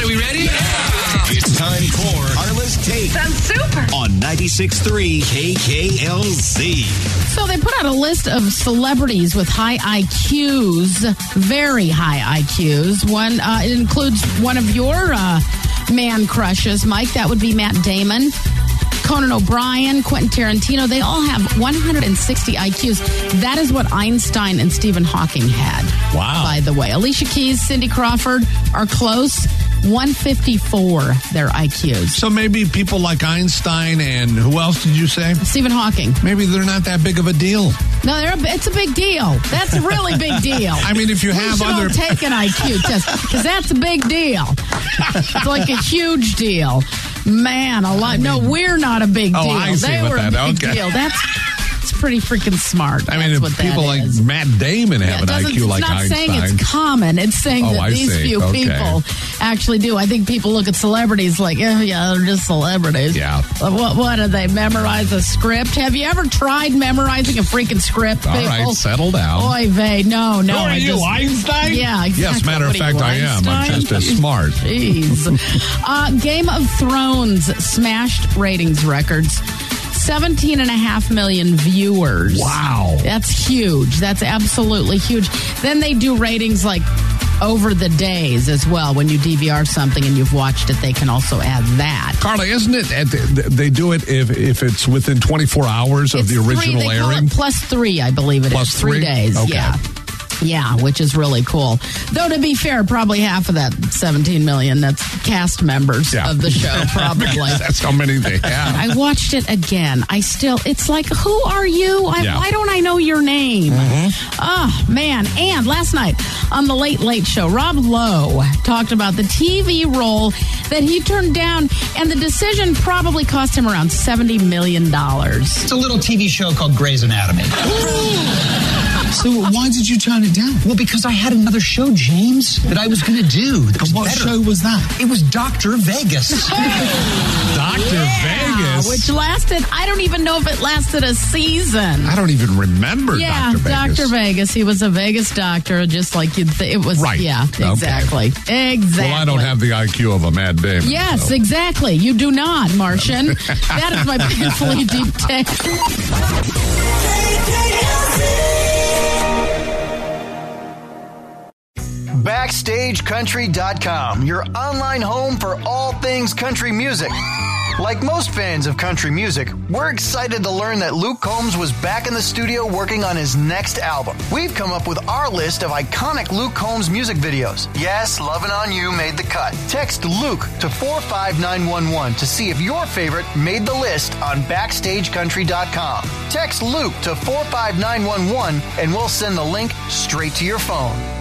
everybody. We ready? It's time for Carla's Take. Sounds super. On 96.3 KKLZ. So they put out a list of celebrities with high IQs, very high IQs. It includes one of your man crushes, Mike. That would be Matt Damon. Conan O'Brien, Quentin Tarantino, they all have 160 IQs. That is what Einstein and Stephen Hawking had. Wow. By the way. Alicia Keys, Cindy Crawford are close. 154, their IQs. So maybe people like Einstein and who else did you say? Stephen Hawking. Maybe they're not that big of a deal. No, it's a big deal. That's a really big deal. I mean, if you have other... We should all take an IQ test, because that's a big deal. It's like a huge deal. Man, no, we're not a big deal. Oh, I see they what were that, a big okay. deal. It's pretty freaking smart. I mean, That's if people like Matt Damon have an IQ like Einstein. It's not saying it's common. It's saying that these few people actually do. I think people look at celebrities like, they're just celebrities. Yeah. What do they memorize a script? Have you ever tried memorizing a freaking script, people? All right, settle down. Oy vey, no. Who are you, Einstein? Yeah, exactly. Yes, matter of fact, I am. I'm just as smart. Jeez. Game of Thrones smashed ratings records. 17.5 million viewers. Wow. That's huge. That's absolutely huge. Then they do ratings like over the days as well. When you DVR something and you've watched it, they can also add that. Carla, isn't it, they do it if it's within 24 hours of the original they airing? Call it +3, I believe it Plus is. 3 3? days. Okay. Yeah, which is really cool. Though, to be fair, probably half of that 17 million, that's cast members of the show, probably. That's how many they have. I watched it again. It's like, who are you? Why don't I know your name? Oh, man. And last night on The Late Late Show, Rob Lowe talked about the TV role that he turned down, and the decision probably cost him around $70 million. It's a little TV show called Grey's Anatomy. So why did you turn it down? Well, because I had another show, James, that I was going to do. What show was that? It was Dr. Vegas. Dr. Vegas? Which lasted, I don't even know if it lasted a season. I don't even remember Dr. Vegas. Dr. Vegas. He was a Vegas doctor, just like you'd think. It was, right. Yeah, exactly. Okay. Exactly. Well, I don't have the IQ of a Matt Damon. Yes, exactly. You do not, Martian. That is my painfully deep take. BackstageCountry.com, your online home for all things country music. Like most fans of country music, we're excited to learn that Luke Combs was back in the studio working on his next album. We've come up with our list of iconic Luke Combs music videos. Yes, Lovin' On You made the cut. Text Luke to 45911 to see if your favorite made the list on BackstageCountry.com. Text Luke to 45911 and we'll send the link straight to your phone.